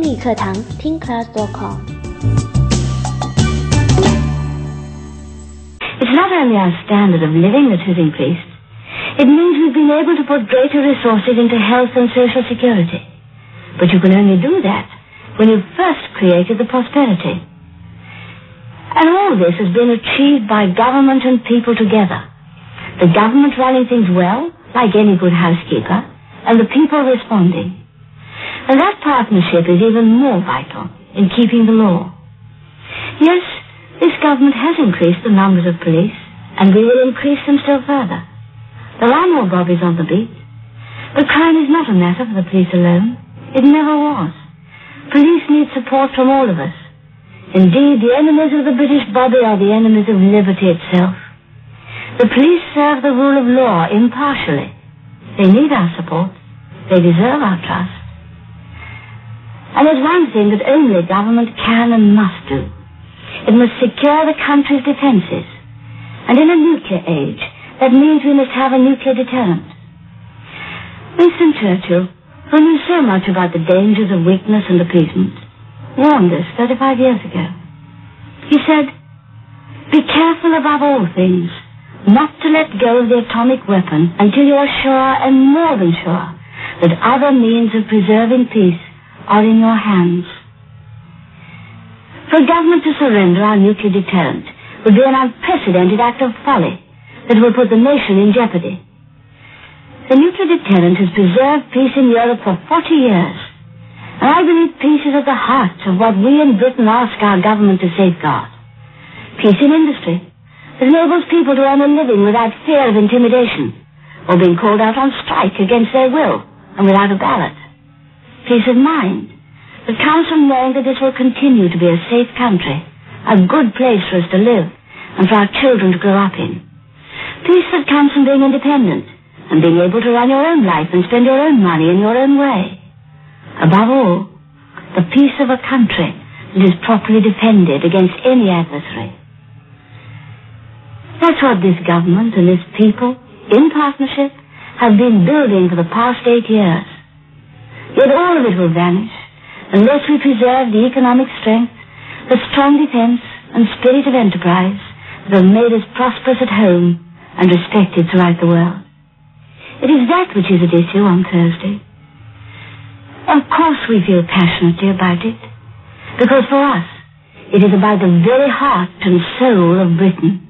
理课堂听 class.com。 It's not only our standard of living that has increased, it means we've been able to put greater resources into health and social security. But you can only do that when you've first created the prosperity. And all this has been achieved by government and people together. The government running things well, like any good housekeeper, and the people responding. And that partnership is even more vital in keeping the law. Yes, this government has increased the numbers of police, and we will increase them still further. There are more bobbies on the beat. But crime is not a matter for the police alone. It never was. Police need support from all of us. Indeed, the enemies of the British bobby are the enemies of liberty itself. The police serve the rule of law impartially. They need our support. They deserve our trust. And there's one thing that only government can and must do. It must secure the country's defences. And in a nuclear age, that means we must have a nuclear deterrent. Winston Churchill, who knew so much about the dangers of weakness and appeasement, warned us 35 years ago. He said, "Be careful above all things not to let go of the atomic weapon until you are sure and more than sure that other means of preserving peace are in your hands." For a government to surrender our nuclear deterrent would be an unprecedented act of folly that will put the nation in jeopardy. The nuclear deterrent has preserved peace in Europe for 40 years, and I believe peace is at the heart of what we in Britain ask our government to safeguard. Peace in industry that enables people to earn a living without fear of intimidation or being called out on strike against their will and without a ballot. Peace of mind that comes from knowing that this will continue to be a safe country, a good place for us to live and for our children to grow up in. Peace that comes from being independent and being able to run your own life and spend your own money in your own way. Above all, the peace of a country that is properly defended against any adversary. That's what this government and this people, in partnership, have been building for the past 8 years. Yet all of it will vanish unless we preserve the economic strength, the strong defense and spirit of enterprise that have made us prosperous at home and respected throughout the world. It is that which is at issue on Thursday. Of course we feel passionately about it, because for us it is about the very heart and soul of Britain.